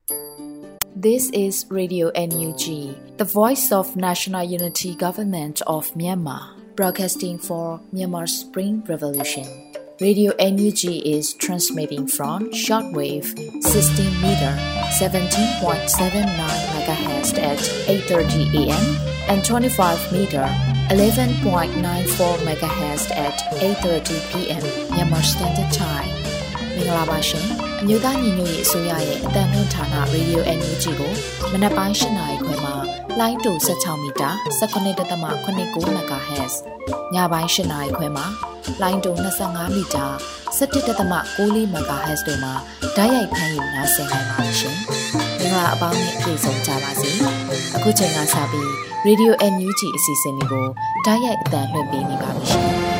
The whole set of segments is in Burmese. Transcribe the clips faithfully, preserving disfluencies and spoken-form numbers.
This is Radio N U G, the voice of National Unity Government of Myanmar, broadcasting for Myanmar's Spring Revolution. Radio N U G is transmitting from shortwave sixteen meter seventeen point seven nine megahertz at eight thirty a m and twenty-five meter eleven point nine four megahertz at eight thirty p m Myanmar Standard Time. မင်္ဂလာပါရှင်။မြို့သားညီညွတ်ရေးအစိုးရရဲ့အသံလွှင့်ဌာန Radio N U G ကိုမနက်ပိုင်း၈နာရီခွဲမှာလိုင်းတူ၁၆မီတာ၁၉.၇၉ MHz ညပိုင်း၈နာရီခွဲမှာလိုင်းတူ၂၅မီတာ၁၁.၉၄ MHz တို့မှာဓာတ်ရိုက်ဖမ်းယူနားဆင်နိုင်ပါတယ်ရှင်။မင်္ဂလာအပေါင်းနဲ့ပြည့်စုံကြပါစေ။အခုချိန်ကစပြီး Radio N U G အစီအစဉ်လေးကိုဓာတ်ရိုက်အသံလွှင့်ပေးနေပါပြီရှင်။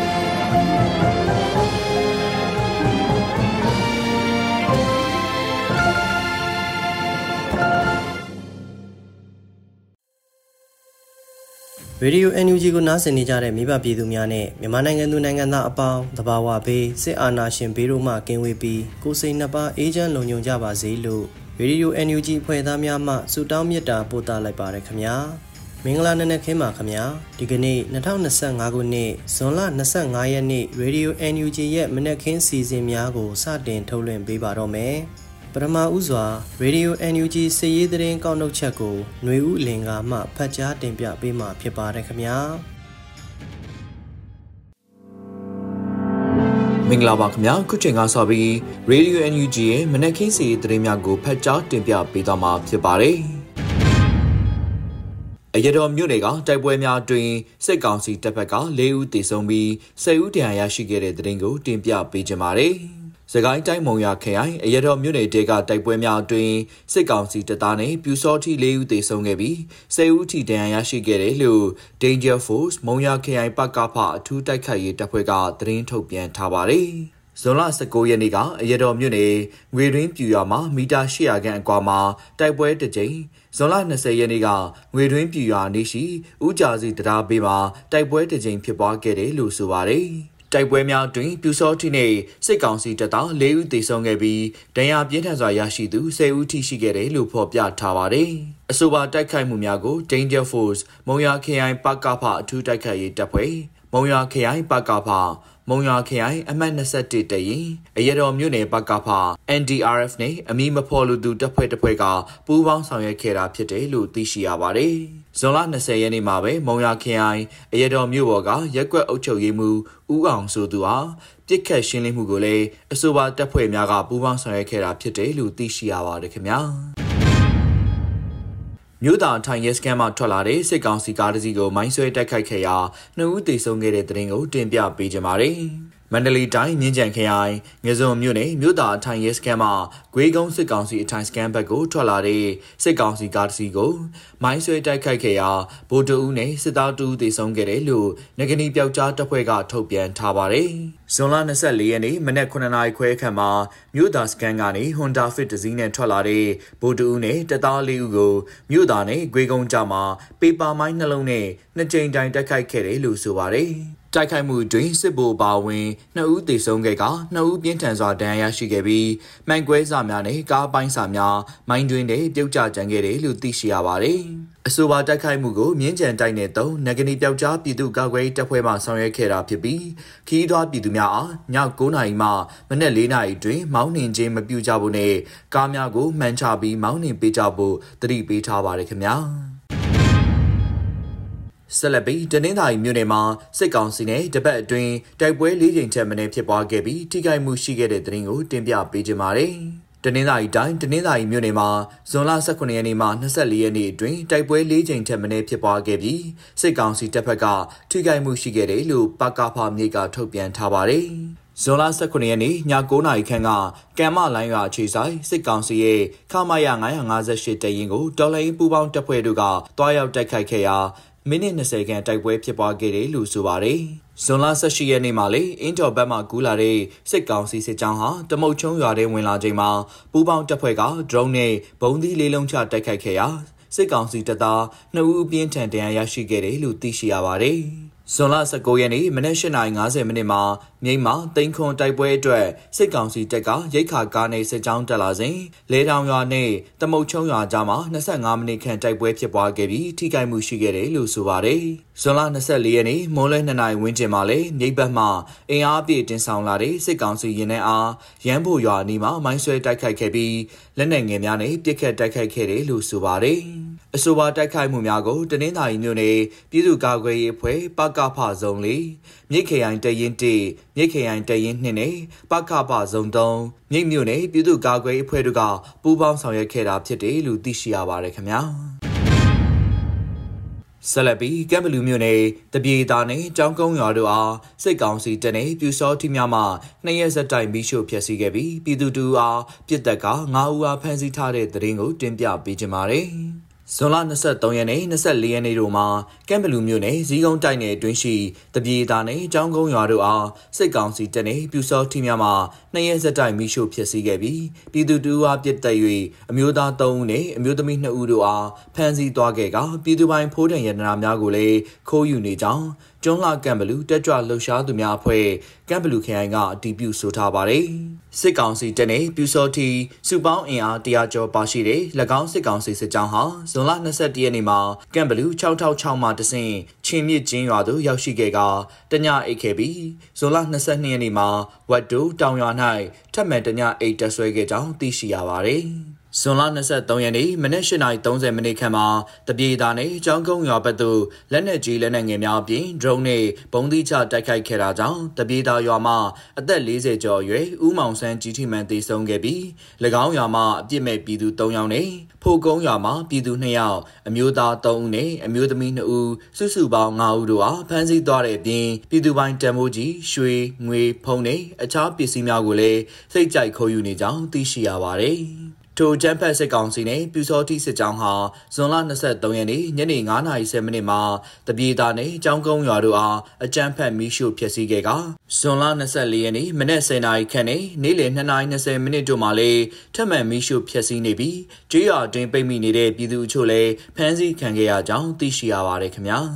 Radio N U G ကိုနားဆင်နေကြတဲ့မိဘပြည်သူများနဲ့မြန်မာနိုင်ငံသူနိုင်ငံသားအပေါင်းတဘာဝဘေးစစ်အာဏာရှင်ဘေးတို့မှကင်းဝေးပြီးကိုယ်စိတ်နှစ်ပါးအေးချမ်းလုံခြုံကြပါစေလို့ Radio N U G ဖွဲ့သားများမှဆုတောင်းမေတ္တာပို့သလိုက်ပါရခင်ဗျာမင်္ဂလာနံနက်ခင်းပါခင်ဗျာဒီကနေ့၂၀၂၅ခုနှစ်ဇွန်လ၂၅ရက်နေ့ Radio N U G ရဲ့မနက်ခင်းစီစဉ်များကိုစတင်ထုတ်လွှင့်ပေးပါတော့မယ်ပထမဦးစွာ Radio N U G စည်ရေးသတင်းကောက်နှုတ်ချက်ကိုຫນွေဦးလင်ကမှဖတ်ကြားတင်ပြပေးမှာဖြစ်ပါတယ်ခင်ဗျာမင်္ဂလာပါခင်ဗျာခုချိန်ကစပြီး Radio N U G ရဲ့မနက်ခင်းစီရေးသတင်းများကိုဖတ်ကြားတင်ပြပေးသွားမှာဖြစ်ပါတယ်အရတော်မြို့နယ်ကတိုက်ပွဲများအတွင်းစစ်ကောင်စီတပ်ဖက်က၄ဦးသေဆုံးပြီး၁၀ဦးဒဏ်ရာရရှိခဲ့တဲ့သတင်းကိုတင်ပြပေးကြပါမယ်စကိုင်းတိုင်းမုံရခရိုင်အရတော်မြို့နယ်တဲကတိုက်ပွဲများအတွင်းစစ်ကောင်စီတပ်သားနဲ့ပြူစောတိ၄ဦးသေဆုံးခဲ့ပြီး၁၀ဦးထိဒဏ်ရာရရှိခဲ့တယ်လို့ Danger Force မုံရခရိုင်ပကဖအထူးတိုက်ခိုက်ရေးတပ်ဖွဲ့ကသတင်းထုတ်ပြန်ထားပါတယ်။ဇွန်လ၁၉ရက်နေ့ကအရတော်မြို့နယ်ငွေတွင်းပြူရွာမှာမီတာ၈၀၀ခန့်အကွာမှာတိုက်ပွဲတစ်ကြိမ်ဇွန်လ၂၀ရက်နေ့ကငွေတွင်းပြူရွာနေရှိဦးကြာစီတရားဘေးမှာတိုက်ပွဲတစ်ကြိမ်ဖြစ်ပွားခဲ့တယ်လို့ဆိုပါတယ်။တိုက်ပွဲများတွင်ပြူစောတိနဲ့စစ်ကောင်စီတပ်သား၄ဦးသေဆုံးခဲ့ပြီးဒဏ်ရာပြင်းထန်စွာရရှိသူ၁၀ဦးထိရှိခဲ့တယ်လို့ဖော်ပြထားပါတယ်။အဆိုပါတိုက်ခိုက်မှုများကို Danger Force မုံရခရိုင်ပကဖအထူးတိုက်ခိုက်ရေးတပ်ဖွဲ့မုံရခရိုင်ပကဖမုံရခရိုင်အမှတ်၂၁တရင်အရတော်မြို့နယ်ပကဖ N D R F နဲ့အမည်မဖော်လိုသူတပ်ဖွဲ့တစ်ဖွဲ့ကပူးပေါင်းဆောင်ရွက်ခဲ့တာဖြစ်တယ်လို့သိရှိရပါတယ်။ဇွန်လ၂၀ရက်နေ့မှာပဲမုံရခရိုင်အရတော်မြို့ပေါ်ကရက်ကွက်အုပ်ချုပ်ရေးမှူးဦးအောင်ဆိုသူဟာပြစ်ခတ်ရှင်းလင်းမှုကိုလည်းအဆိုပါတပ်ဖွဲ့များကပူးပေါင်းဆောင်ရွက်ခဲ့တာဖြစ်တယ်လို့သိရှိရပါတယ်ခင်ဗျာ။မြို့သားထိုင်ရဲစကန်မှထွက်လာတဲ့စစ်ကောင်စီကားတစ်စီးကိုမိုင်းဆွဲတိုက်ခိုက်ခဲ့ရာနှစ်ဦးသေဆုံးခဲ့တဲ့တဲ့တင်ကိုတင်ပြပေးကြပါမယ်။မန္တလေးတိုင်းမြင်းကြံခရိုင်ငယ်စုံမြို့နယ်မြို့သားထိုင်ရဲစကန်မှဂွေးကုန်းစစ်ကောင်စီအထိုင်စကန်ဘက်ကိုထွက်လာတဲ့စစ်ကောင်စီကားတစ်စီးကိုမိုင်းဆွဲတိုက်ခိုက်ခဲ့ရာဗိုလ်တအုပ်နဲ့စစ်သားတအုပ်သေဆုံးခဲ့တယ်လို့နဂနီပျောက်ကြားတပ်ဖွဲ့ကထုတ်ပြန်ထားပါတယ်။ဇွန်လ၂၄ရက်နေ့မနက်9နာရီခွဲခန့်မှာမြို့သားစကန်ကနေ Honda Fit တစ်စီးနဲ့ထွက်လာတဲ့ဗိုလ်တအုပ်နဲ့တပ်သား၄ဦးကိုမြို့သားနဲ့ဂွေးကုန်းကြားမှာပေပါမိုင်းနှလုံးနဲ့နှစ်ကြိမ်တိုင်တိုက်ခိုက်ခဲ့တယ်လို့ဆိုပါတယ်။တိုက်ခိုက်မှုတွင်စစ်ဗိုလ်ပါဝင်နှစ်ဦးသေဆုံးခဲ့ကနှစ်ဦးပြင်းထန်စွာဒဏ်ရာရရှိခဲ့ပြီးမှန်ကွဲစာများနဲ့ကားပိုင်းစာများမိုင်းတွင်နဲ့ပြုတ်ကျကျန်ခဲ့တယ်လို့သိရှိရပါတယ်။အဆိုပါတိုက်ခိုက်မှုကိုမြင်းကြံတိုက်နယ်သုံးနဂနီပျောက်ကြားပြည်သူ့ကာကွယ်ရေးတပ်ဖွဲ့မှဆောင်ရွက်ခဲ့တာဖြစ်ပြီးခီးသွွားပြည်သူများအားည၉နာရီမှမနက်၄နာရီတွင်မောင်းနှင်ခြင်းမပြုကြဖို့နဲ့ကားများကိုမှန်ချပြီးမောင်းနှင်ပေးကြဖို့သတိပေးထားပါတယ်ခင်ဗျာ။ဆက်လက်ပြီးတနင်္သာရီမြို့နယ်မှာစစ်ကောင်စီနဲ့တပတ်အတွင်းတိုက်ပွဲ၄ကြိမ်ထက်မနည်းဖြစ်ပွားခဲ့ပြီးထိခိုက်မှုရှိခဲ့တဲ့သတင်းကိုတင်ပြပေးကြပါမယ်။တနင်္သာရီတိုင်းတနင်္သာရီမြို့နယ်မှာဇွန်လ၁၉ရက်နေ့မှ၂၄ရက်နေ့အတွင်းတိုက်ပွဲ၄ကြိမ်ထက်မနည်းဖြစ်ပွားခဲ့ပြီးစစ်ကောင်စီတပ်ဖက်ကထိခိုက်မှုရှိခဲ့တယ်လို့ပကဖမြေကထုတ်ပြန်ထားပါတယ်။ဇွန်လ၁၉ရက်နေ့ည၉နာရီခန့်ကကံမလိုင်းရွာခြေဆိုင်စစ်ကောင်စီရဲ့ခမာယ၅၅၈တရင်ကိုတော်လိုင်းပူပေါင်းတပ်ဖွဲ့တို့ကတွားရောက်တိုက်ခိုက်ခဲ့ရာမိနစ်၂၀ခန့်တိုက်ပွဲဖြစ်ပွားခဲ့တယ်လို့ဆိုပါတယ်။ဇွန်လ၁၈ရက်နေ့မှာလေအင်းတော်ဘက်မှကူးလာတဲ့စစ်ကောင်စီစစ်ကြောင်းဟာတမုတ်ချုံရွာထဲဝင်လာချိန်မှာပူပေါင်းတပ်ဖွဲ့က drone နဲ့ဘုံသီးလေးလုံးချတိုက်ခိုက်ခဲ့ရာစစ်ကောင်စီတပ်သားနှစ်ဦးအပြင်းထန်ဒဏ်ရာရရှိခဲ့တယ်လို့သိရှိရပါတယ်။ဇွန်လဆယ့်ကိုရက်နေ့မနက်၈နာရီငါးဆယ်မိနစ်မှာမြိတ်မှာတိန်ခွန်တိုက်ပွဲအတွက်စစ်ကောင်စီတပ်ကရိတ်ခါကားနဲ့စစ်ကြောင်းတက်လာစဉ်လဲတောင်ရွာနဲ့တမုတ်ချုံရွာကြားမှာ၂၅မိနစ်ခန့်တိုက်ပွဲဖြစ်ပွားခဲ့ပြီးထိခိုက်မှုရှိခဲ့တယ်လို့ဆိုပါတယ်။ဇွန်လ၂၄ရက်နေ့မိုးလဲ၂နာရီဝန်းကျင်မှာလဲမြိတ်ဘက်မှအင်အားပြည့်တင်ဆောင်လာတဲ့စစ်ကောင်စီရင်နှန်းအားရန်ဖို့ရွာနီးမှာမိုင်းဆွဲတိုက်ခိုက်ခဲ့ပြီးလက်နက်ငယ်များနဲ့ပစ်ခတ်တိုက်ခိုက်ခဲ့တယ်လို့ဆိုပါတယ်။အဆိုပါတိုက်ခိုက်မှုများကိုတနင်္သာရီမြို့နယ်ပြည်သူ့ကာကွယ်ရေးအဖွဲ့ပကဖဇုံလေးမြိတ်ခရိုင်တရင်၁မြိတ်ခရိုင်တရင်၂နဲ့ပကဖဇုံ၃မြိတ်မြို့နယ်ပြည်သူ့ကာကွယ်ရေးအဖွဲ့တို့ကပူးပေါင်းဆောင်ရွက်ခဲ့တာဖြစ်တယ်လို့သိရှိရပါတယ်ခင်ဗျာဆလပီကမ်ဘလူးမြို့နယ်တပြေသားနဲ့ကျောင်းကုန်းရွာတို့အားစစ်ကောင်စီတပ်နဲ့ပြူစောတိများမှနှစ်ရက်ဆက်တိုက်မိရှို့ဖျက်ဆီးခဲ့ပြီးပြည်သူတူအားပြစ်တပ်ကငါးဦးအားဖမ်းဆီးထားတဲ့သတင်းကိုတင်ပြပေးကြပါမယ်။ဇွန်လ၂၃ရက်နေ့၂၄ရက်နေ့တို့မှာကမ်ဘလူးမြို့နယ်ဇီးကုန်းတိုက်နယ်အတွင်းရှိတပြေသားနဲ့ကျောင်းကုန်းရွာတို့အားစစ်ကောင်စီတပ်နဲ့ပြူစောတိများမှနှစ်ရက်ဆက်တိုက်မိရှို့ဖျက်ဆီးခဲ့ပြီးပြည်သူတူအားပြစ်တပ်၍အမျိုးသား၃ဦးနဲ့အမျိုးသမီး၂ဦးတို့အားဖမ်းဆီးသွားခဲ့ကပြည်သူပိုင်ဖိုးတံရတနာများကိုလည်းခိုးယူနေကြောင်းကျွန်းလှကမ်ဘလူးတက်ကြွလှုပ်ရှားသူများအဖွဲ့ကမ်ဘလူးခရိုင်ကအတည်ပြုဆိုထားပါတယ်။စစ်ကောင်စီတပ်နဲ့ပြူစောတိစုပေါင်းအင်အားတရားကျော်ပါရှိတဲ့၎င်းစစ်ကောင်စီစစ်ကြောင်းဟာဇွန်လ၂၁ရက်နေ့မှာကမ်ဘလူး၆ထောက်၆မှာတဆင့်ချင်းမြစ်ကျင်းရွာသို့ရောက်ရှိခဲ့ကတညအိတ်ခဲ့ပြီးဇွန်လ၂၂ရက်နေ့မှာဝတ်တိုတောင်ရွာ၌ထပ်မံတညအိတ်တက်ဆွဲခဲ့ကြောင်းသိရှိရပါတယ်။ဇွန်လ၂၃ရက်နေ့မနက်၈နာရီ၃၀မိနစ်ခန့်မှာတပြေသားနဲ့ကျောင်းကုန်းရွာဘက်သို့လက်နက်ကြီးလက်နက်ငယ်များအပြင်ဒရုန်းနဲ့ပုံသီးချတိုက်ခိုက်ခဲ့တာကြောင့်တပြေသားရွာမှာအသက်၄၀ကျော်အရွယ်ဦးမောင်ဆန်းကြီးထိမှန်သေဆုံးခဲ့ပြီး၎င်းရွာမှာအပြစ်မဲ့ပြည်သူ၃ယောက်နဲ့ဖို့ကုန်းရွာမှာပြည်သူ၂ယောက်အမျိုးသား၃ဦးနဲ့အမျိုးသမီး၂ဦးစုစုပေါင်း၅ဦးတို့အားဖမ်းဆီးသွားတဲ့အပြင်ပြည်သူပိုင်းတံမိုးကြီးရွှေငွေဖုံးနဲ့အခြားပစ္စည်းများကိုလည်းစိတ်ကြိုက်ခိုးယူနေကြောင်းသိရှိရပါတယ်။ထိုကျန်းဖက်စစ်ကောင်စီနဲ့ပြူစောတိစစ်ကြောင်းဟာဇွန်လ၂၃ရက်နေ့ညနေ၅နာရီ၁၀မိနစ်မှာတပြေသားနဲ့ကျောင်းကုန်းရွာတို့အားအကြမ်းဖက်မိရှို့ဖျက်ဆီးခဲ့ကဇွန်လ၂၄ရက်နေ့မနက်၁၀နာရီခန့်နဲ့နေ့လယ်၂နာရီ၂၀မိနစ်တို့မှာလည်းထပ်မံမိရှို့ဖျက်ဆီးနေပြီးကျွော်အတွင်းပိတ်မိနေတဲ့ပြည်သူအချို့လည်းဖမ်းဆီးခံခဲ့ရကြောင်းသိရှိရပါတယ်ခင်ဗျာ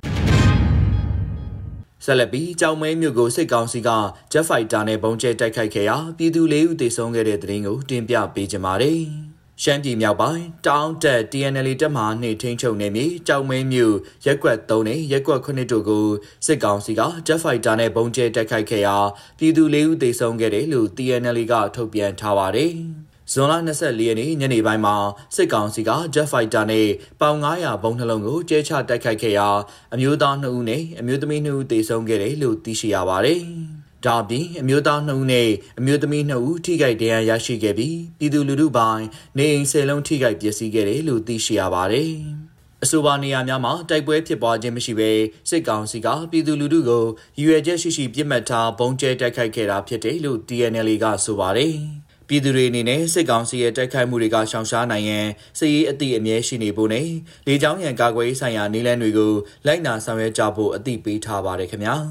ဆလပီကြောင်မဲမြို့ကိုစစ်ကောင်စီကဂျက်ဖိုက်တာနဲ့ဘုံကျဲတိုက်ခိုက်ခဲ့ရာပြည်သူ၄ဦးသေဆုံးခဲ့တဲ့တဲ့တင်ကိုတင်ပြပေးကြပါမယ်။ရှမ်းပြည်မြောက်ပိုင်းတောင်တက် T N L တပ်မှနှိထိန်ချုပ်နေပြီကြောင်မဲမြို့ရက်ကွက်၃နဲ့ရက်ကွက်၇တို့ကိုစစ်ကောင်စီကဂျက်ဖိုက်တာနဲ့ဘုံကျဲတိုက်ခိုက်ခဲ့ရာပြည်သူ၄ဦးသေဆုံးခဲ့တယ်လို့ T N L ကထုတ်ပြန်ထားပါတယ်။ဇွန်လ၂၄ရက်နေ့ညနေပိုင်းမှာစစ်ကောင်စီကဂျက်ဖိုက်တာနဲ့ပေါင်၅၀၀ဘုံနှလုံးကိုကျဲချတိုက်ခိုက်ခဲ့ရာအမျိုးသား၂ဦးနဲ့အမျိုးသမီး၂ဦးသေဆုံးခဲ့တယ်လို့သိရှိရပါတယ်။ဒါပြင်အမျိုးသား၂ဦးနဲ့အမျိုးသမီး၂ဦးထိခိုက်ဒဏ်ရာရရှိခဲ့ပြီးပြည်သူလူထုပိုင်းနေအိမ်၁၀လုံးထိခိုက်ပျက်စီးခဲ့တယ်လို့သိရှိရပါတယ်။အဆိုပါနေရာများမှာတိုက်ပွဲဖြစ်ပွားခြင်းမရှိဘဲစစ်ကောင်စီကပြည်သူလူထုကိုရည်ရွယ်ချက်ရှိရှိပြစ်မှတ်ထားဘုံကျဲတိုက်ခိုက်ခဲ့တာဖြစ်တယ်လို့ T N L ကဆိုပါတယ်။ပြည်သူတွေအနေနဲ့စစ်ကောင်စီရဲ့တိုက်ခိုက်မှုတွေကရှောင်ရှားနိုင်ရန်စစ်ရေးအသည့်အမြဲရှိနေဖို့နဲ့လေကြောင်းရန်ကာကွယ်ရေးဆိုင်ရာနည်းလမ်းတွေကိုလိုက်နာဆောင်ရွက်ကြဖို့အသိပေးထားပါတယ်ခင်ဗျာ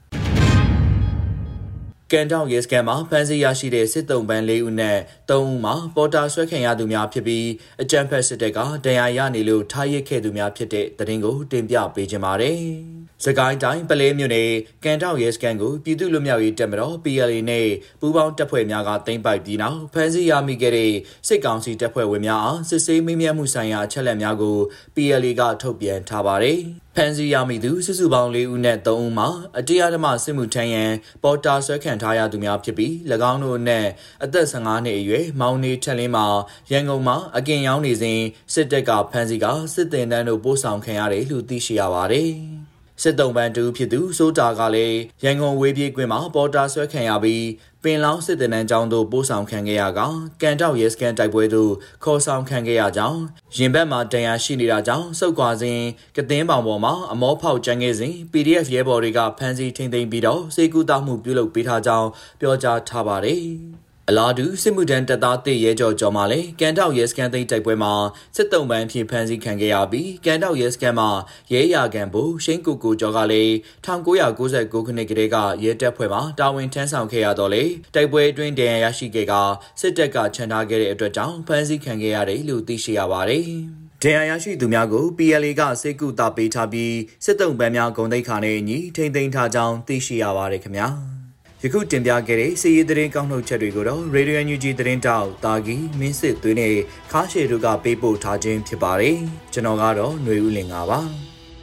ကန်တောင်ရဲစခန်းမှာဖမ်းဆီးရရှိတဲ့စစ်တုံးပန်း၄ဦးနဲ့၃ဦးမှာပေါ်တာဆွဲခံရသူများဖြစ်ပြီးအကြမ်းဖက်စစ်တပ်ကဒဏ်ရာရနေလို့ထားရစ်ခဲ့သူများဖြစ်တဲ့သတင်းကိုတင်ပြပေးကြပါမယ်။စကိုင်းတိုင်းပလဲမြို့နယ်ကန်တောင်ရဲစခန်းကိုပြည်သူ့လူမျိုးရေးတပ်မတော် P L A နဲ့ပူးပေါင်းတပ်ဖွဲ့များကသိမ်းပိုက်ပြီးနောက်ဖမ်းဆီးရမိခဲ့တဲ့စစ်ကောင်စီတပ်ဖွဲ့ဝင်များအားစစ်ဆေးမေးမြန်းမှုဆိုင်ရာအချက်အလက်များကို P L A ကထုတ်ပြန်ထားပါတယ်။ဖမ်းဆီးရမိသူစုစုပေါင်း၄ဦးနဲ့၃ဦးမှာအတရားဓမ္မစစ်မှုထမ်းရန်ပေါ်တာဆွဲခံထားရသူများဖြစ်ပြီး၎င်းတို့နဲ့အသက်၁၅နှစ်အရွယ်မောင်နေထက်လင်းမှာရန်ကုန်မှာအကင်ရောင်းနေစဉ်စစ်တပ်ကဖမ်းဆီးကစစ်တင်တန်းတို့ပို့ဆောင်ခံရတယ်လို့သိရှိရပါတယ်။စစ်တုံးပန်းတူဖြစ်သူစိုးတာကလည်းရန်ကုန်ဝေးပြေးကွင်းမှာပေါ်တာဆွဲခံရပြီးပင်လောင်းစစ်တင်တန်းကျောင်းသို့ပို့ဆောင်ခံခဲ့ရကကန်တောက်ရဲစခန်းတိုက်ပွဲသို့ခေါ်ဆောင်ခံခဲ့ရကြောင်းရင်ဘက်မှာတန်ရာရှိနေတာကြောင့်စုပ်ခွာစဉ်ကသင်းပေါင်ပေါ်မှာအမောဖောက်ကျန်ခဲ့စဉ် P D F ရဲဘော်တွေကဖမ်းဆီးထိန်းသိမ်းပြီးတော့စေကူတာမှုပြုလုပ်ပေးထားကြောင်းပြောကြားထားပါတယ်။အလားတူစစ်မှုထမ်းတပ်သားတေရဲကျော်ကျော်မှလည်းကန်တောက်ရဲစခန်းသိမ်းတိုက်ပွဲမှာစစ်တုံးပန်းဖြင့်ဖမ်းဆီးခံခဲ့ရပြီးကန်တောက်ရဲစခန်းမှာရဲရာခံဘူရှိန်ကိုကိုကျော်ကလည်း၁၉၉၉ခုနှစ်ကတည်းကရဲတပ်ဖွဲ့မှာတာဝန်ထမ်းဆောင်ခဲ့ရတော့လေတိုက်ပွဲအတွင်းဒဏ်ရာရရှိခဲ့ကစစ်တပ်ကချန်ထားခဲ့တဲ့အတွက်ကြောင့်ဖမ်းဆီးခံခဲ့ရတယ်လို့သိရှိရပါတယ်။ဒဏ်ရာရရှိသူများကို P L A ကစိတ်ကူတာပေးထားပြီးစစ်တုံးပန်းများဂုံတိတ်ခါနဲ့ညီထိမ့်သိမ်းထားကြောင်းသိရှိရပါတယ်ခင်ဗျာယခုတင်ပြခဲ့တဲ့စီးရီးသတင်းကောက်နှုတ်ချက်တွေကိုတော့ Radio အန် ယူ ဂျီ သတင်းတောက်တာဂီမင်းစစ်သွေးနဲ့ခါရှေတို့ကပေးပို့ထားခြင်းဖြစ်ပါတယ်ကျွန်တော်ကတော့ຫນွေဦးလင်ပါပါ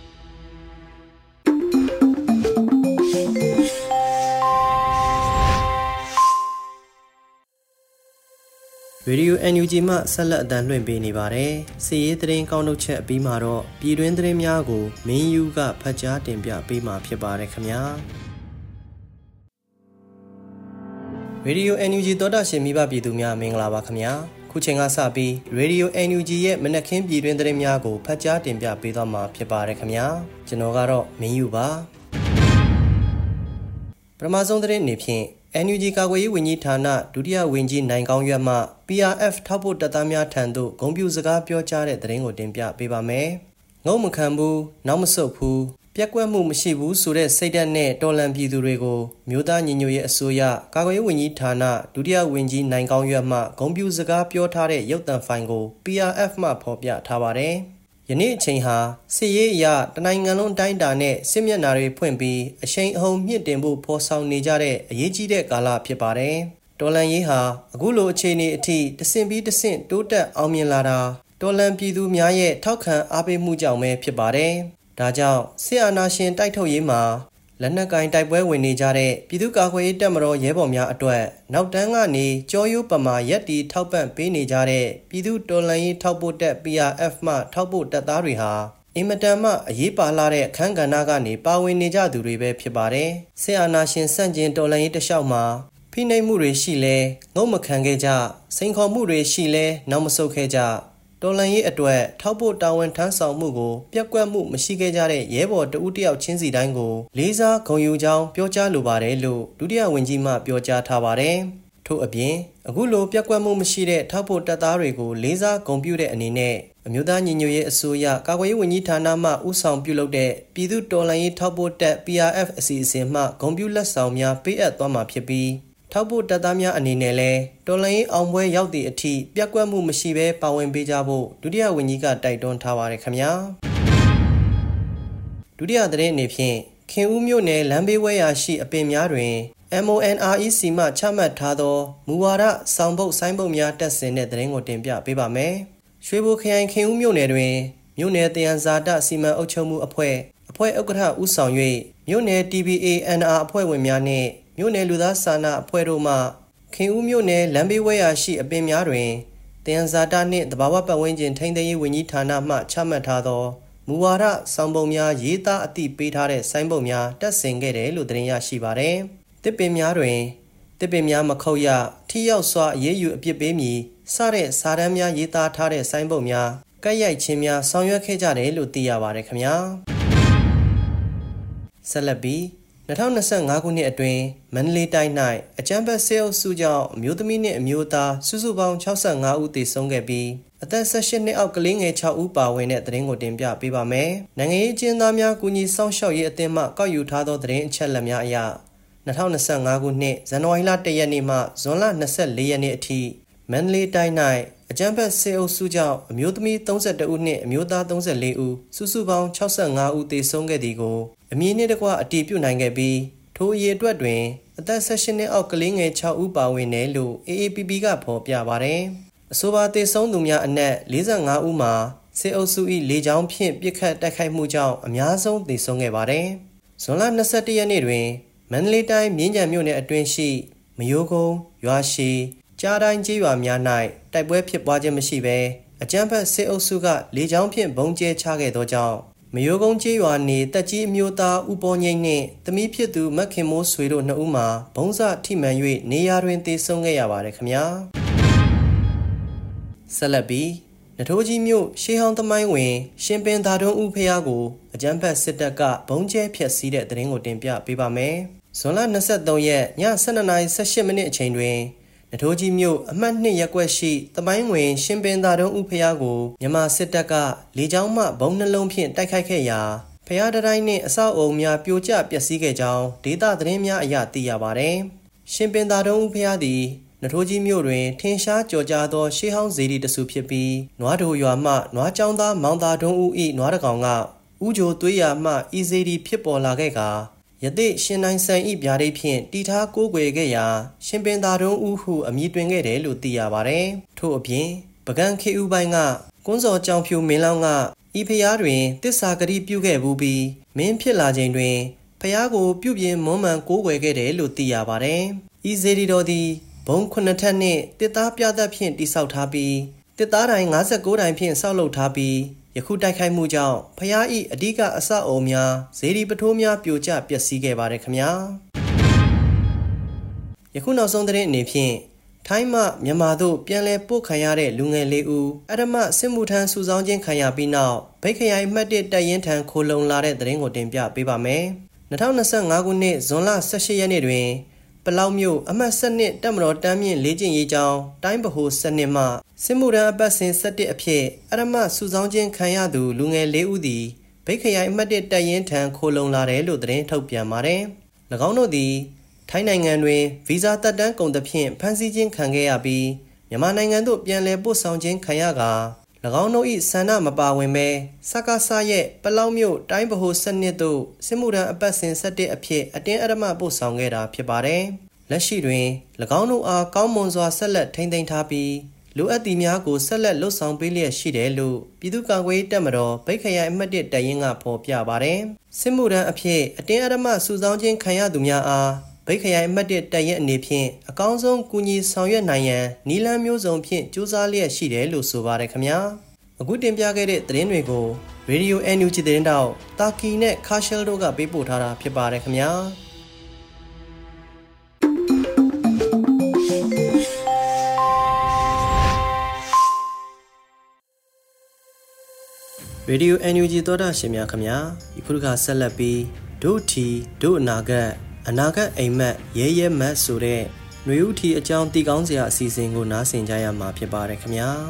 ရေဒီယို အန် ယူ ဂျီ မှဆက်လက်အသံလွှင့်ပေးနေပါတယ်။စီးရီးသတင်းကောက်နှုတ်ချက်အပြီးမှာတော့ပြည်တွင်းသတင်းများကိုမင်းယူကဖတ်ကြားတင်ပြပေးမှာဖြစ်ပါတယ်ခင်ဗျာ။ရေဒီယို အန် ယူ ဂျီ သောတာရှင်မိဘပြည်သူများမင်္ဂလာပါခင်ဗျာ။ခုချိန်ကစပြီးရေဒီယို အန် ယူ ဂျီ ရဲ့မနက်ခင်းပြည်တွင်းသတင်းများကိုဖတ်ကြားတင်ပြပေးသွားမှာဖြစ်ပါတယ်ခင်ဗျာ။ကျွန်တော်ကတော့မင်းယူပါ။ပထမဆုံးသတင်းအနေဖြင့်အန် ယူ ဂျီ ကာကွယ်ရေးဝန်ကြီးဌာနဒုတိယဝန်ကြီးနိုင်ကောင်းရွက်မှ P R F ထောက်ပို့တပ်သားများထံသို့ဂုဏ်ပြုစကားပြောကြားတဲ့သတင်းကိုတင်ပြပေးပါမယ်။ငုံမခံဘူးနောက်မဆုတ်ဘူးပြက်ကွက်မှုမရှိဘူးဆိုတဲ့စိတ်ဓာတ်နဲ့တော်လှန်ပြည်သူတွေကိုမြို့သားညီညွတ်ရေးအစိုးရကာကွယ်ရေးဝန်ကြီးဌာနဒုတိယဝန်ကြီးနိုင်ကောင်းရွက်မှဂုဏ်ပြုစကားပြောထားတဲ့ရုပ်သံဖိုင်ကို P R F မှဖော်ပြထားပါတယ်။ယနေ့အချိန်ဟာစစ်ရေးအရတနိုင်ငံလုံးတိုင်းတာနဲ့စစ်မျက်နှာတွေဖွင့်ပြီးအရှိန်အဟုန်မြင့်တင်ဖို့ဖော်ဆောင်နေကြတဲ့အရေးကြီးတဲ့ကာလဖြစ်ပါတယ်။တော်လှန်ရေးဟာအခုလိုအခြေအနေအထိတဆင့်ပြီးတဆင့်တိုးတက်အောင်မြင်လာတာတော်လှန်ပြည်သူများရဲ့ထောက်ခံအားပေးမှုကြောင့်ပဲဖြစ်ပါတယ်။ဒါကြောင့်စစ်အာဏာရှင်တိုက်ထုတ်ရေးမှာလက်နက်ကင်တိုက်ပွဲဝင်နေကြတဲ့ပြည်သူ့ကာကွယ်ရေးတပ်မတော်ရဲဘော်များအတွက်နောက်တန်းကနေကြောရိုးပမာရက်တီထောက်ပံ့ပေးနေကြတဲ့ပြည်သူ့တော်လှန်ရေးထောက်ပို့တပ် P R F မှထောက်ပို့တပ်သားတွေဟာအင်မတန်မှအရေးပါလာတဲ့အခမ်းကဏ္ဍကနေပါဝင်နေကြသူတွေပဲဖြစ်ပါတယ်။စစ်အာဏာရှင်ဆန့်ကျင်တော်လှန်ရေးတလျှောက်မှာဖိနှိပ်မှုတွေရှိလဲငုံမခံခဲ့ကြစိန်ခေါ်မှုတွေရှိလဲနောက်မဆုတ်ခဲ့ကြတော်လှန်ရေးအတွက်ထောက်ပို့တာဝန်ထမ်းဆောင်မှုကိုပြက်ကွက်မှုမရှိခဲ့ကြတဲ့ရဲဘော်တဦးတယောက်ချင်းစီတိုင်းကိုလေးစားဂုဏ်ယူကြောင်းပြောကြားလိုပါတယ်လို့ဒုတိယဝန်ကြီးမှပြောကြားထားပါတယ်။ထို့အပြင်အခုလိုပြက်ကွက်မှုမရှိတဲ့ထောက်ပို့တပ်သားတွေကိုလေးစားဂုဏ်ပြုတဲ့အနေနဲ့အမျိုးသားညီညွတ်ရေးအစိုးရကာကွယ်ရေးဝန်ကြီးဌာနမှဦးဆောင်ပြုလုပ်တဲ့ပြည်သူ့တော်လှန်ရေးထောက်ပို့တပ် P R F အစီအစဉ်မှဂုဏ်ပြုလက်ဆောင်များပေးအပ်သွားမှာဖြစ်ပြီးထောက်ပို့တပ်သားများအနေနဲ့လည်းတော်လှန်ရေးအောင်ပွဲရောက်သည့်အထိပြက်ကွက်မှုမရှိဘဲပါဝင်ပေးကြဖို့ဒုတိယဝန်ကြီးကတိုက်တွန်းထားပါတယ်ခင်ဗျာဒုတိယသတင်းအနေဖြင့်ခင်ဦးမြို့နယ်လမ်းဘေးဝဲရာရှိအပင်များတွင် M O N R E C မှချမှတ်ထားသောမူဝါဒဆောင်ပုဒ်ဆိုင်းပုဒ်များတက်ဆင်တဲ့သတင်းကိုတင်ပြပေးပါမယ်ရွှေဘိုခရိုင်ခင်ဦးမြို့နယ်တွင်မြို့နယ်တယံဇာတစီမံအုပ်ချုပ်မှုအဖွဲ့အဖွဲ့ဥက္ကဋ္ဌဦးဆောင်၍မြို့နယ် T B A N R အဖွဲ့ဝင်များနှင့်မြို့နယ်လူသားစာနာအဖွဲ့တို့မှခင်ဦးမြို့နယ်လမ်းဘေးဝဲရာရှိအပင်များတွင်တယံဇာတနှင့်တဘာဝပတ်ဝန်းကျင်ထိန်းသိမ်းရေးဝန်ကြီးဌာနမှချမှတ်ထားသောမူဝါဒဆောင်ပုံများရေးသားအသိပေးထားတဲ့ဆိုင်းပုဒ်များတက်ဆင်ခဲ့တယ်လို့သတင်းရရှိပါသည်။တစ်ပင်များတွင်တစ်ပင်များမခုတ်ရထိရောက်စွာအရေးယူအပြစ်ပေးမည်စတဲ့စာတမ်းများရေးသားထားတဲ့ဆိုင်းပုဒ်များကပ်ရိုက်ခြင်းများဆောင်ရွက်ခဲ့ကြတယ်လို့သိရပါတယ်ခင်ဗျာ။ဆက်လက်ပြီး၂၀၂၅ခုနှစ်အတွင်းမန္တလေးတိုင်း၌အကြမ်းဖက်စစ်အုပ်စုကြောင့်အမျိုးသမီးနှင့်အမျိုးသားစုစုပေါင်း၆၅ဦးသေဆုံးခဲ့ပြီးအသက်၁၈နှစ်အောက်ကလေးငယ်၆ဦးပါဝင်တဲ့သတင်းကိုတင်ပြပေးပါမယ်။နိုင်ငံရေးအကျဉ်းသားများကူညီစောင့်ရှောက်ရေးအသင်းမှကောက်ယူထားသောသတင်းအချက်အလက်များအရ၂၀၂၅ခုနှစ်ဇန်နဝါရီလ၁ရက်နေ့မှဇွန်လ၂၄ရက်နေ့အထိမန္တလေးတိုင်း၌အကြမ်းဖက်စစ်အုပ်စုကြောင့်အမျိုးသမီး၃၁ဦးနှင့်အမျိုးသား၃၄ဦးစုစုပေါင်း၆၅ဦးသေဆုံးခဲ့သည်ကိုအမည်နှင့်တကွအတည်ပြုနိုင်ခဲ့ပြီးထိုအရေအတွက်တွင်အသက်၁၈နှစ်အောက်ကလေးငယ်၆ဦးပါဝင်တယ်လို့ A A P P ကဖော်ပြပါတယ်။အဆိုပါသေဆုံးသူများအနက်၄၅ဦးမှာစစ်အုပ်စု၏လေကြောင်းဖြင့်ပစ်ခတ်တိုက်ခိုက်မှုကြောင့်အများဆုံးသေဆုံးခဲ့ပါတယ်။ဇွန်လ၂၁ရက်နေ့တွင်မန္တလေးတိုင်းမြင်းခြံမြို့နယ်အတွင်းရှိမယိုးကုန်းရွာရှိကြားတိုင်းကျေးရွာများ၌တိုက်ပွဲဖြစ်ပွားခြင်းမရှိဘဲအကြမ်းဖက်စစ်အုပ်စုကလေကြောင်းဖြင့်ဘုံကျဲချခဲ့သောကြောင့်မယိုးကုန်းကျေးရွာနေတက်ကြီးအမျိုးသားဦးပေါ်ငိမ့်နှင့်သမီးဖြစ်သူမက်ခင်မိုးဆွေတို့နှစ်ဦးမှာဘုံစထိမှန်၍နေရာတွင်သေဆုံးခဲ့ရပါတယ်ခင်ဗျာဆက်လက်ပြီးနထိုးကြီးမြို့ရှေးဟောင်းသမိုင်းဝင်ရှင်ပင်သာတွန်းဦးဖျားကိုအကြမ်းဖက်စစ်တပ်ကဘုံကျဲဖျက်ဆီးတဲ့သတင်းကိုတင်ပြပေးပါမယ်ဇွန်လ၂၃ရက်ည၁၂နာရီ၁၈မိနစ်အချိန်တွင်နထိုးကြီးမြို့အမှတ်၂ရပ်ကွက်ရှိသမိုင်းဝင်ရှင်ပင်သာတွန်းဦးဖျားကိုမြန်မာစစ်တပ်ကလေကြောင်းမှဘုံနှလုံးဖြင့်တိုက်ခိုက်ခဲ့ရာဖျားတိုင်းနှင့်အဆောက်အအုံများပြိုကျပျက်စီးခဲ့ကြောင်းဒေသသတင်းများအရသိရပါသည်ရှင်ပင်သာတွန်းဦးဖျားသည်နထိုးကြီးမြို့တွင်ထင်ရှားကြော်ကြားသောရှေးဟောင်းဇေဒီတဆူဖြစ်ပြီးနွားထိုရွာမှနွားကျောင်းသားမောင်သာတွန်းဦး၏နွားတကောင်ကဥကြိုသွေးရမှဤဇေဒီဖြစ်ပေါ်လာခဲ့ကာယသိရှင်နိုင်ဆန်၏ဗျာဒိတ်ဖြင့်တီထားကိုးကွယ်ခဲ့ရာရှင်ပင်သာတွန်းဦးဟုအမည်တွင်ခဲ့တယ်လို့သိရပါတယ်။ထို့အပြင်ပကံခေဦးပိုင်းကကွန်းစော်ကြောင်ဖြူမင်းလောင်းကဤဖျားတွင်တစ္ဆာဂတိပြုခဲ့ဘူးပြီးမင်းဖြစ်လာချိန်တွင်ဖျားကိုပြုပြင်မွမ်းမံကိုးကွယ်ခဲ့တယ်လို့သိရပါတယ်။ဤဇေဒီတော်သည်ဘုံခုနှစ်ထပ်နှင့်တစ်သားပြသက်ဖြင့်တိဆောက်ထားပြီးတစ်သားတိုင်၅၉တိုင်ဖြင့်ဆောက်လုပ်ထားပြီးယခုတိုက်ခိုက်မှုကြောင့်ဖျား၏အဓိကအဆောက်အအုံများဇေဒီပထိုးများပြိုကျပျက်စီးခဲ့ပါတယ်ခင်ဗျာယခုနောက်ဆုံးသတင်းအနေဖြင့်ထိုင်းမှမြန်မာသို့ပြန်လည်ပို့ခံရတဲ့လူငယ်လေးဦးအရမစစ်မှုထမ်းစုဆောင်းခြင်းခံရပြီးနောက်ဗိတ်ခရိုင်မှတ်တစ်တပ်ရင်းထံခိုလုံလာတဲ့သတင်းကိုတင်ပြပေးပါမယ်။၂၀၂၅ခုနှစ်ဇွန်လ၁၈ရက်နေ့တွင်ပလောက်မြို့အမှတ်၁၂တပ်မတော်တမ်းမြင့်လေ့ကျင့်ရေးကျောင်းတိုင်းဗဟိုစနစ်မှစစ်မှုထမ်းအပတ်စဉ်၁၁အဖြစ်အရမစုဆောင်းခြင်းခံရသူလူငယ်လေးဦးသည်ဗိတ်ခရိုင်အမှတ်တစ်တပ်ရင်းထံခိုလုံလာတယ်လို့သတင်းထုတ်ပြန်ပါတယ်။၎င်းတို့သည်ထိုင်းနိုင်ငံတွင်ဗီဇာတက်တန်းကုန်သဖြင့်ဖမ်းဆီးခြင်းခံခဲ့ရပြီးမြန်မာနိုင်ငံသို့ပြန်လည်ပို့ဆောင်ခြင်းခံရကာ၎င်းတို့၏ဆန္ဒမပါဝင်ဘဲစကားဆရဲ့ပလောက်မြို့တိုင်းဗဟိုစနစ်သို့စစ်မှုထမ်းအပတ်စဉ်၁၁အဖြစ်အတင်းအဓမ္မပို့ဆောင်ခဲ့တာဖြစ်ပါတယ်။လက်ရှိတွင်၎င်းတို့အားကောင်းမွန်စွာဆက်လက်ထိန်းသိမ်းထားပြီးလိုအပ်သည့်များကိုဆက်လက်လှုပ်ဆောင်ပေးလျက်ရှိတယ်လို့ပြည်သူ့ကာကွယ်ရေးတပ်မတော်ဗိတ်ခရိုင်အမှတ်၁တပ်ရင်းကဖော်ပြပါတယ်။စစ်မှုထမ်းအဖြစ်အတင်းအဓမ္မစုဆောင်းခြင်းခံရသူများအားဗိတ်ခရိုင်အမှတ်၁တပ်ရင်းအနေဖြင့်အကောင်းဆုံးကူညီဆောင်ရွက်နိုင်ရန်နည်းလမ်းမျိုးစုံဖြင့်ကြိုးစားလျက်ရှိတယ်လို့ဆိုပါတယ်ခင်ဗျာအခုတင်ပြခဲ့တဲ့သတင်းတွေကို Radio အန် ယူ ဂျီ သတင်းတောက်တာကီနဲ့ခါရှယ်တို့ကပေးပို့ထားတာဖြစ်ပါတယ်ခင်ဗျာရေဒီယို အန် ယူ ဂျီ သောတာရှင်များခင်ဗျာဒီခုတစ်ခါဆက်လက်ပြီးဒုထီဒုအနာဂတ်အနာဂတ်အိမ်မက်ရဲရဲမတ်ဆိုတဲ့ຫນွေဦးထီအကြောင်းတည်ကောင်းစရာအစီအစဉ်ကိုနားဆင်ကြရမှာဖြစ်ပါတယ်ခင်ဗျာ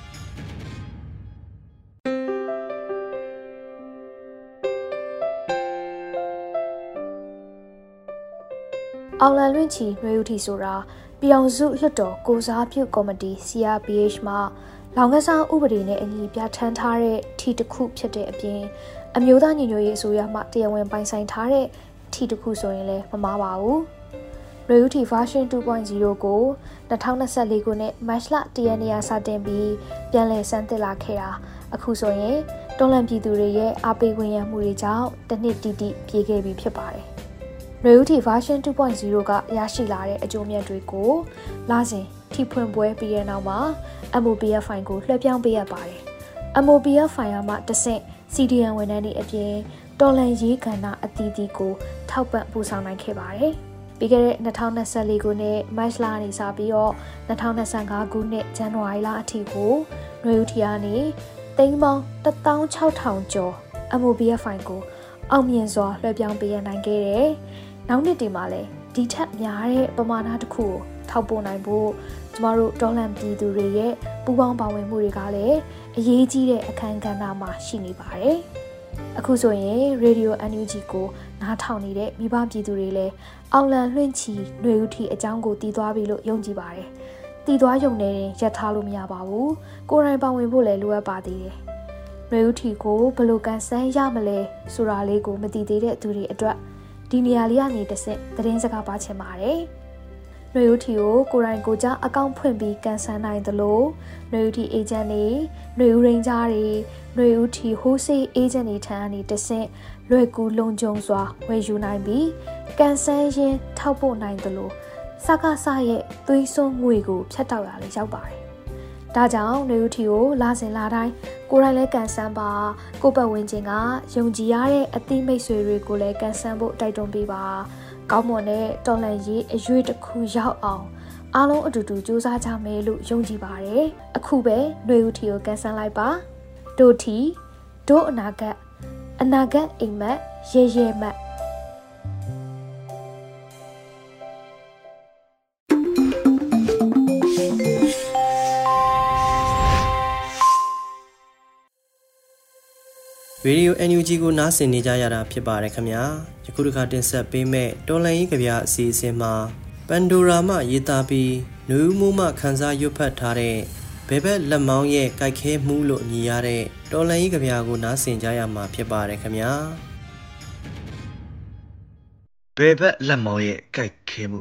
အောင်လန်လွင့်ချီຫນွေဦးထီဆိုတာပြည်အောင်စုလွှတ်တော်ကိုစားပြုကော်မတီ စီ အား ပီ အိတ် မှလောင်ကစားဥပဒေနဲ့အညီပြဋ္ဌာန်းထားတဲ့ထီတစ်ခုဖြစ်တဲ့အပြင်အမျိုးသားညီညွတ်ရေးအစိုးရမှတရားဝင်ပိုင်ဆိုင်ထားတဲ့ထီတစ်ခုဆိုရင်လည်းမမှားပါဘူး။ Royal Tea Version two point oh ကို၂၀၂၄ခုနှစ်မတ်လ၁ရက်နေ့စတင်ပြီးပြန်လည်စမ်းသစ်လာခဲ့တာအခုဆိုရင်တော်လန်ပြည်သူတွေရဲ့အားပေးဝင်ရမှုတွေကြောင့်တစ်နှစ်တိတိပြေခဲ့ပြီဖြစ်ပါတယ်။ Royal Tea Version two point oh ကရရှိလာတဲ့အကျိုးမြတ်တွေကိုလစဉ်ထီဖွင့်ပွဲပြီးတဲ့နောက်မှာ အမ် အို ပီ အက်ဖ် ဖိုင်ကိုလွှဲပြောင်းပေးရပါတယ်။ အမ် အို ပီ အက်ဖ် ဖိုင်ရမှတစ်ဆင့် စီ ဒီ အမ် ဝန်ထမ်းတွေအပြင်တော်လန်ရေးကဏ္ဍအသီးသီးကိုထောက်ပံ့ပို့ဆောင်နိုင်ခဲ့ပါတယ်။ပြီးခဲ့တဲ့၂၀၂၄ခုနှစ်မတ်လကနေစပြီးတော့၂၀၂၅ခုနှစ်ဇန်နဝါရီလအထိကိုຫນွေဦးထီကနေသိန်းပေါင်း၁သောင်း၆ထောင်ကျော် အမ် အို ပီ အက်ဖ် ဖိုင်ကိုအောင်မြင်စွာလွှဲပြောင်းပေးရနိုင်ခဲ့တယ်။နောက်နှစ်ဒီမှာလည်းဒီထက်များတဲ့ပမာဏတစ်ခုကိုထောက်ပို့နိုင်ဖို့ကျမတို့တော်လှန်ပြည်သူတွေရဲ့ပူးပေါင်းပါဝင်မှုတွေကလည်းအရေးကြီးတဲ့အခန်းကဏ္ဍမှာရှိနေပါတယ်။အခုဆိုရင် Radio အန် ယူ ဂျီ ကိုနားထောင်နေတဲ့မိဘပြည်သူတွေလည်းအောင်လန်လွင့်ချီຫນွေဦးထီအကြောင်းကိုတည်သွားပြီလို့ယုံကြည်ပါတယ်။တည်သွားရုံနဲ့ရပ်ထားလို့မရပါဘူး။ကိုယ်တိုင်ပါဝင်ဖို့လည်းလိုအပ်ပါသေးတယ်။ຫນွေဦးထီကိုဘယ်လိုကန်ဆန်းရမလဲဆိုတာလေးကိုမသိသေးတဲ့သူတွေအတွက်ဒီနေရာလေးကနေတစ်ဆင့်သတင်းစကားပါချင်ပါတယ်။ຫນွေဦးထီကိုကိုယ်တိုင်ကိုကြအကောင့်ဖွင့်ပြီးကန်ဆန်းနိုင်သလိုຫນွေဦးထီအေဂျင့်တွေຫນွေဦးရိန်ဂျားတွေຫນွေဦးထီဟိုးဆေးအေဂျင့်တွေထံကနေတစ်ဆင့်လွယ်ကူလုံခြုံစွာဝယ်ယူနိုင်ပြီးကန်ဆန်းရင်းထောက်ပို့နိုင်သလိုစကားဆရဲ့သွေးစွန်းငွေကိုဖြတ်တောက်ရလဲရောက်ပါတယ်။ဒါကြောင့်ຫນွေဦးထီကိုလာစဉ်လာတိုင်းကိုယ်တိုင်လည်းကန်ဆန်းပါကိုယ့်ပတ်ဝန်းကျင်ကယုံကြည်ရတဲ့အသီးမိတ်ဆွေတွေကိုလည်းကန်ဆန်းဖို့တိုက်တွန်းပေးပါကောင်းမွန်တဲ့တော်လှန်ရေးအရွေးတစ်ခုရောက်အောင်အားလုံးအတူတူစူးစမ်းကြမယ်လို့ယုံကြည်ပါတယ်အခုပဲຫນွေဦးထီကိုကန်ဆန်းလိုက်ပါဒိုထီဒိုအနာဂတ်အနာဂတ်အိမ်မက်ရဲရဲမတ်ရေဒီယို အန် ယူ ဂျီ ကိုနားဆင်နေကြရတာဖြစ်ပါတယ်ခင်ဗျာယခုတစ်ခါတင်ဆက်ပေးမဲ့တော်လန်ရေးကြပြအစီအစဉ်မှာပန်ဒိုရာမှရေးသားပြီးနွေဦးမိုးမှခန်းစားရွတ်ဖတ်ထားတဲ့ဘဲဘက်လက်မောင်းရဲ့ကြိုက်ခဲမှုလို့ညီရတဲ့တော်လန်ကြီးကြပြာကိုနားဆင်ကြရမှာဖြစ်ပါတယ်ခင်ဗျာဘဲဘက်လက်မောင်းရဲ့ကြိုက်ခဲမှု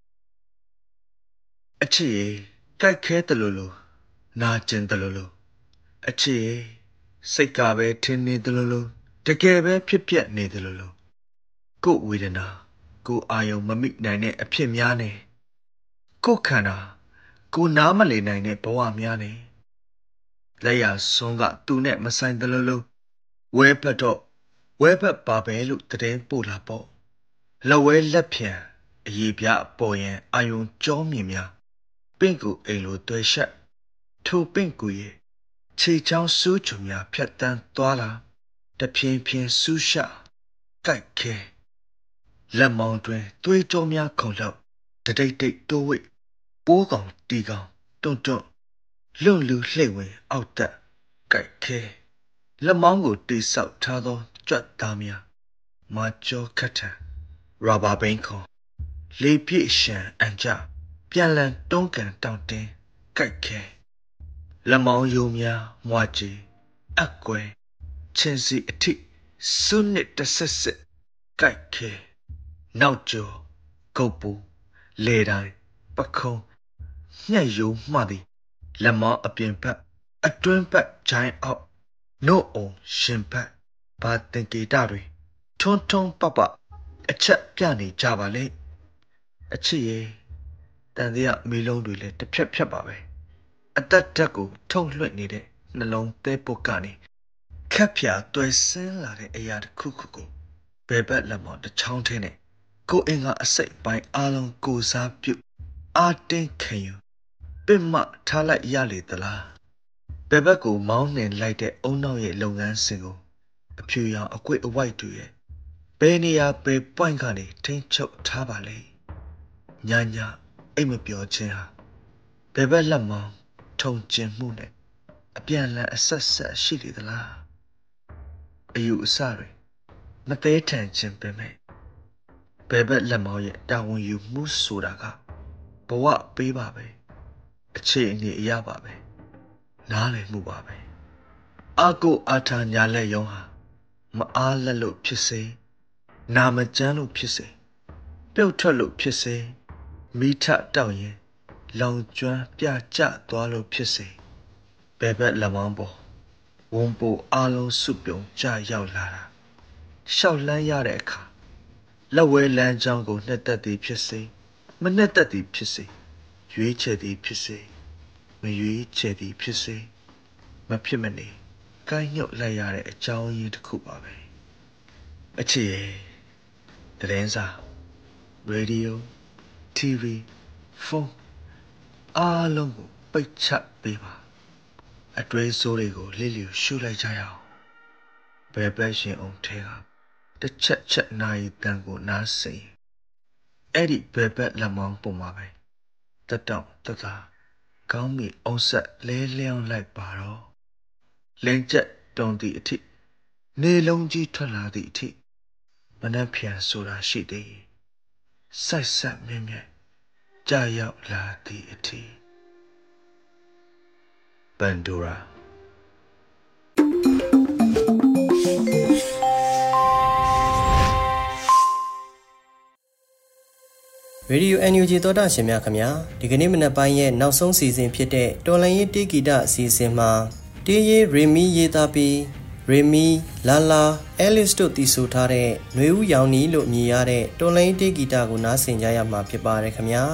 အချစ်ရဲ့ကြိုက်ခဲတယ်လို့လို့နာကျင်တယ်လို့လို့အချစ်ရဲ့စိတ်ကပဲထင်းနေတယ်လို့လို့တကယ်ပဲဖြစ်ပြနေတယ်လို့လို့ကိုယ်ဝေဒနာကိုယ်အာယုံမမိနိုင်တဲ့အဖြစ်များနေကိုယ်ခန္ဓာကိုယ်နားမလည်နိုင်တဲ့ဘဝများနေလက်ရဆုံးကသူနဲ့မဆိုင်တယ်လို့လို့ဝဲဘက်တော့ဝဲဘက်ပါပဲလို့တည်င်းပို့လာပေါ့လက်ဝဲလက်ဖြံအရေးပြပေါ်ရင်အာယုံကြောမြင်များပင့်ကူအိမ်လိုတွေ့ရှက်ထိုပင့်ကူရဲ့ခြေချောင်းစူးချုံများဖြတ်တန်းသွားလာတဖြင်းဖြင်းစူးရှကြိုက်ခဲလက်မောင်းတွင်သွေးကြောများခုန်လောက်တတိတ်တိတ်တိုးဝိတ်ပိုးကောင်တီကောင်တွန့်တွန့်လွန့်လူလှိမ့်ဝင်အောက်တက်ကြိုက်ခဲလက်မောင်းကိုတိဆောက်ထားသောကြွက်သားများမာကျော်ခတ်ထန်ရာဘာဘိန်းခွန်လေပြည့်ရှံအန်ကြပြန်လန်တွန်းကန်တောင့်တင်းကြိုက်ခဲလက်မောင်းယိုးများမွာကြီးအကွယ်ချင်းစီအထိစွနစ်တဆက်ဆက်ကြိုက်ခဲနောက်ကျော်ကုတ်ပူလေတိုင်းပခုံးညှက်ယိုးမှသည်လက်မောင်းအပြင်ဘက်အတွင်းဘက်ဂျိုင်းအောက်နို့အောင်ရှင်ဘက်ဘာတင်ကေတာတွေထွန်းထွန်းပပအချက်ပြနေကြပါလေအချစ်ရဲ့တန်တရားမီလုံးတွေလည်းတစ်ဖြက်ဖြက်ပါပဲအသက်တက်ကိုထုံလွှင့်နေတဲ့နှလုံးသဲပုတ်ကနေခက်ဖြာတွယ်ဆင်းလာတဲ့အရာတစ်ခုခုကိုဘယ်ဘက်လက်မောင်းတစ်ချောင်းထဲနဲ့ကိုအင်ကအစိတ်ပိုင်းအားလုံးကိုစားပြုတ်အာတင်းခံယူပင်မထားလိုက်ရလေသလားဘယ်ဘက်ကိုမောင်းနှင်လိုက်တဲ့အုံနောက်ရဲ့လုပ်ငန်းစဉ်ကိုအဖြူရောင်အကွေ့အဝိုက်တွေရဲ့ဘယ်နေရာဘယ်ပွိုင်းကနေထိန်းချုပ်ထားပါလဲညာညာအိတ်မပြောခြင်းဟာဘယ်ဘက်လက်မောင်းထုံကျင်မှုနဲ့အပြန်လန်အဆက်ဆက်ရှိလေသလားအယူအဆတွေမသေးထန်ခြင်းပဲမဲ့ဘယ်ဘက်လက်မောင်းရဲ့တာဝန်ယူမှုဆိုတာကဘဝပေးပါပဲအခြေအနေအရပါပဲနားလည်မှုပါပဲအာကိုအာထာညာလက်ယုံဟာမအားလက်လို့ဖြစ်စေနာမကျန်းလို့ဖြစ်စေပြုတ်ထွက်လို့ဖြစ်စေမိထတောက်ရင်လောင်ကျွမ်းပြကျသွားလို့ဖြစ်စေဘယ်ဘက်လက်မောင်းပေါ်ဝုံပိုအားလုံးစုပြုံကြရောက်လာတာရှောက်လန်းရတဲ့အခါလက်ဝဲလမ်းကြောင်းကိုနှစ်သက်သည်ဖြစ်စေမနှစ်သက်သည်ဖြစ်စေရွေးချယ်သည်ဖြစ်စေမရွေးချယ်သည်ဖြစ်စေမဖြစ်မနေကိုင်းညှုတ်လိုက်ရတဲ့အကြောင်းရင်းတစ်ခုပါပဲအချစ်ရဲ့သတင်းစာရေဒီယို တီဗီ ဖုန်းအားလုံးကိုပိတ်ချပေးပါအတွဲဆိုးတွေကိုလစ်လျူရှုလိုက်ကြရအောင်ဘယ်ဘက်ရှင်အောင်ထဲကတစ်ချက်ချက်နိုင်တန်ကိုနားစိန်အဲ့ဒီဘယ်ဘက်လက်မောင်းပုံမှာပဲတတောင်တသာကောင်းမီအောင်ဆက်လဲလျောင်းလိုက်ပါတော့လင်းချက်တုံသည့်အထိနေလုံးကြီးထွက်လာသည့်အထိမနှက်ဖြန်ဆိုတာရှိသည်စိုက်ဆက်မြဲမြဲကြာရောက်လာသည့်အထိပန်ဒိုရာရေဒီယို အန် ယူ ဂျီ သောတာရှင်များခင်ဗျာဒီကနေ့မနက်ပိုင်းရဲ့နောက်ဆုံးစီစဉ်ဖြစ်တဲ့တော်လန်ရေးတေးဂီတအစီအစဉ်မှာတေးရေးရီမီရေးသားပြီးရီမီလာလာအဲလစ်တို့တည်ဆိုထားတဲ့ຫນွေဦးရောင်နီလို့မြည်ရတဲ့တော်လန်ရေးတေးဂီတကိုနားဆင်ကြရမှာဖြစ်ပါတယ်ခင်ဗျာ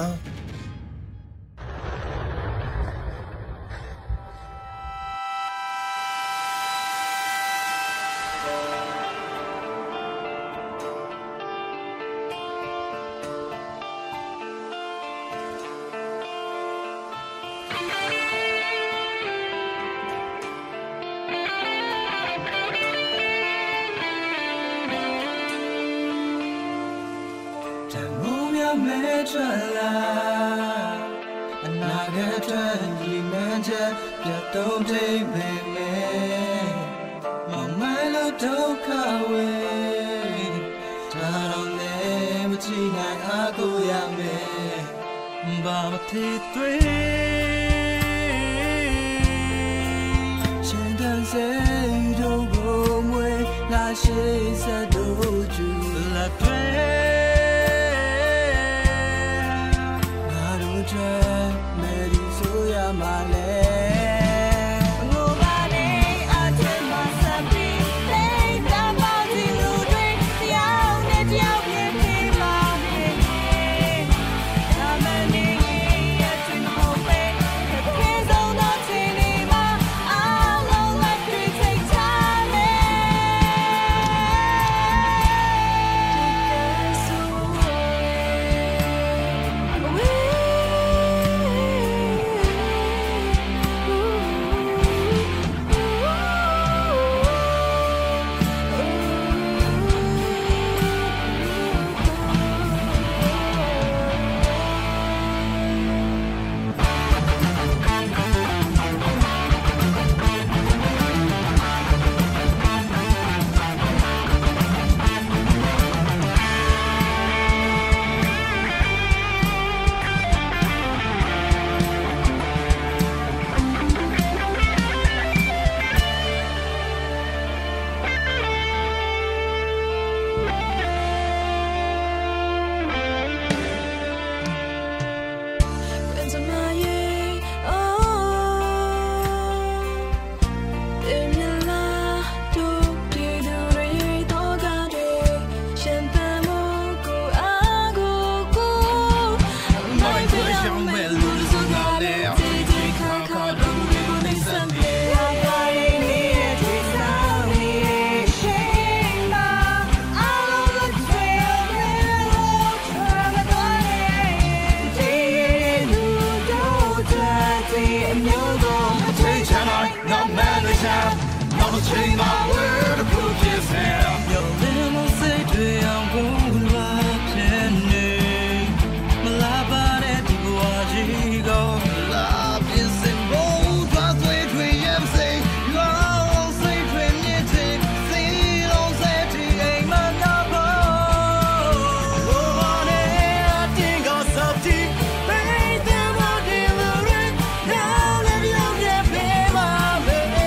မဲထွက်လာအနာဂတ်ထွက်ဒီမှန်ချက်ပြတ်သုံးထိပ်ပေမဲ့မမိုင်းလို့ဒုက္ခဝေးဒါတော့လည်းမကြည့်နိုင်အားကိုရမယ်ဘာမသေးသွေးရှင်တန်စေတို့ကိုမွေလာရှိစတို့ကျူလာတွေငါတို့ချဲမေဒီဆိုရမှာလဲChange my world to prove yourself. Your little say to your own love and name. My love on it, you are go. Love is in both was way to him say. You all say to him, you take. See, don't say to him, man, no. Oh, on it, I think I'll stop deep. Faith in what you will read. Now let you get me, my baby.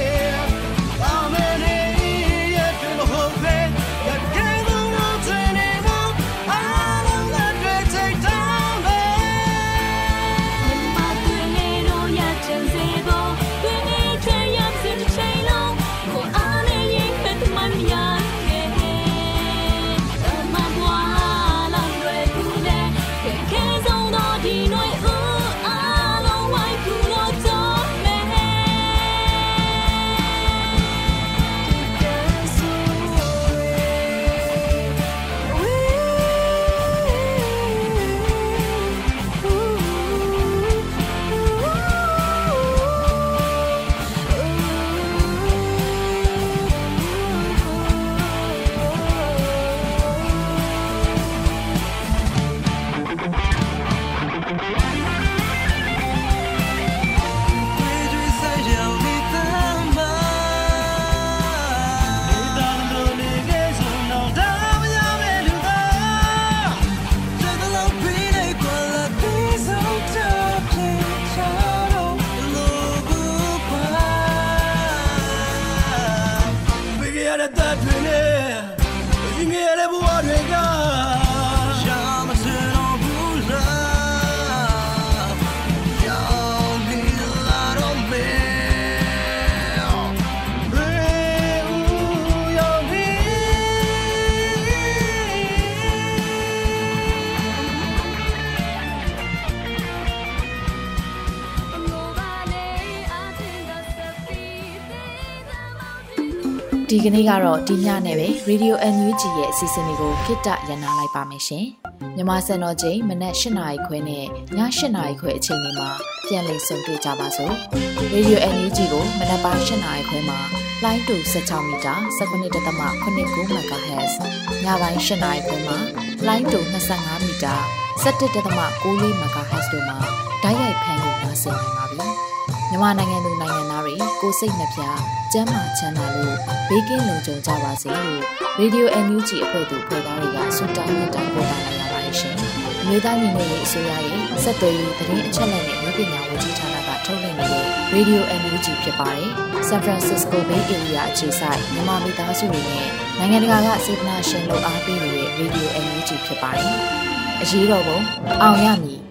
ဒီကနေ့ကတော့ဒီညနဲ့ပဲ Radio အန် ယူ ဂျီ ရဲ့အစီအစဉ်လေးကိုခਿੱတရနာလိုက်ပါမယ်ရှင်။မြန်မာစံတော်ချိန်မနက်၈နာရီခွဲနဲ့ည၈နာရီခွဲအချိန်တွေမှာပြန်လည်ဆုံတွေ့ကြပါစို့။ Radio အန် ယူ ဂျီ ကိုမနက်ပိုင်း၈နာရီခွဲမှာလိုင်းတူ၁၆မီတာ၁၉.၇၉ MHz ညပိုင်း၈နာရီခွဲမှာလိုင်းတူ၂၅မီတာ၁၁.၉၄ MHz တို့မှာဓာတ်ရိုက်ဖမ်းလို့နားဆင်နိုင်ပါပြီ။မြန်မာနိုင်ငံသူနိုင်ငံသားတွေကိုစိတ်နှပြကျန်းမာချမ်းသာလို့ဘေးကင်းလုံခြုံကြပါစေလို့ Radio အန် ယူ ဂျီ အဖွဲ့သူဖွဲ့သားတွေကဆုတောင်းမြတ်တာပို့တာလိုက်ရပါတယ်ရှင်။မျိုးသားညီညွတ်ရေးအစိုးရရဲ့စက်သွေးရေးသတင်းအချက်အလက်နဲ့လူပညာဝန်ကြီးဌာနကထုတ်လွှင့်နေတဲ့ Radio အန် ယူ ဂျီ ဖြစ်ပါတယ်။ San Francisco Bay Area အခြေစိုက်မြန်မာမိသားစုတွေနဲ့နိုင်ငံတကာကစေတနာရှင်လို့အားပေးနေတဲ့ Radio အန် ယူ ဂျီ ဖြစ်ပါတယ်။အရေးတော်ပုံအောင်ရမည်